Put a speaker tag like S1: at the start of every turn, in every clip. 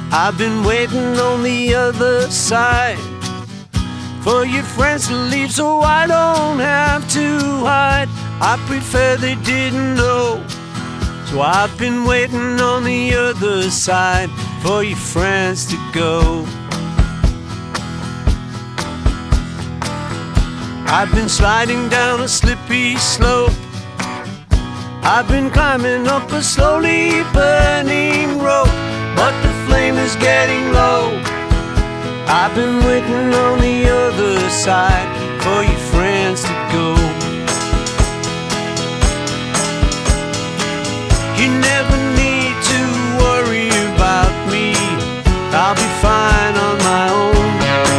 S1: I've been waiting on the other side for your friends to leave so I don't have to hide. I prefer they didn't know, so I've been waiting on the other side for your friends to go. I've been sliding down a slippy slope, I've been climbing up a slowly burning rope, but the flame is getting low. I've been waiting on the other side for your friends to go. You never need to worry about me, I'll be fine on my own.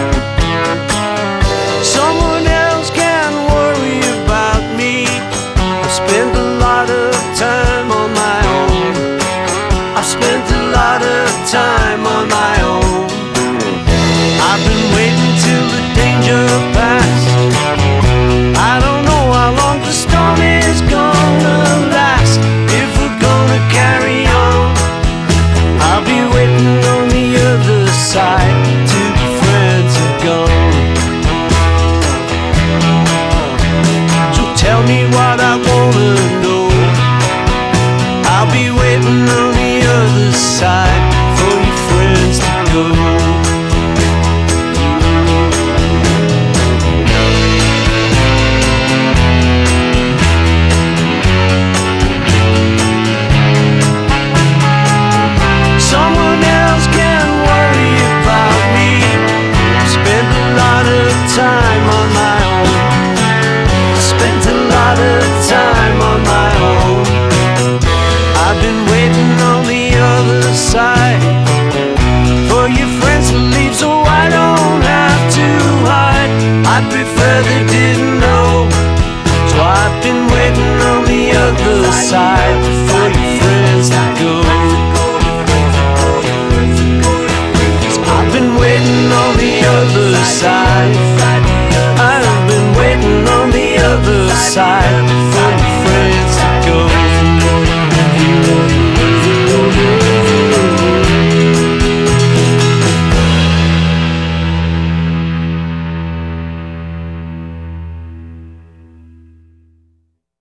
S1: Someone else can worry about me, I've spent a lot of time on my own. I've spent a lot of time on my own. I've been waiting till the danger passed. I don't know how long the storm is gonna last. If we're gonna carry on, I'll be waiting on the other side till the friends are gone. So tell me what I wanna know, I'll be waiting on the other side for your friends to go. Someone else can worry about me, I've spent a lot of time on my own. Spent a lot of time on my own. I've been waiting on the other side for your friends to leave so I don't have to hide. I prefer they didn't know, so I've been waiting on the other side for your friends to go. I've been waiting on the other side, I've been waiting on the other side for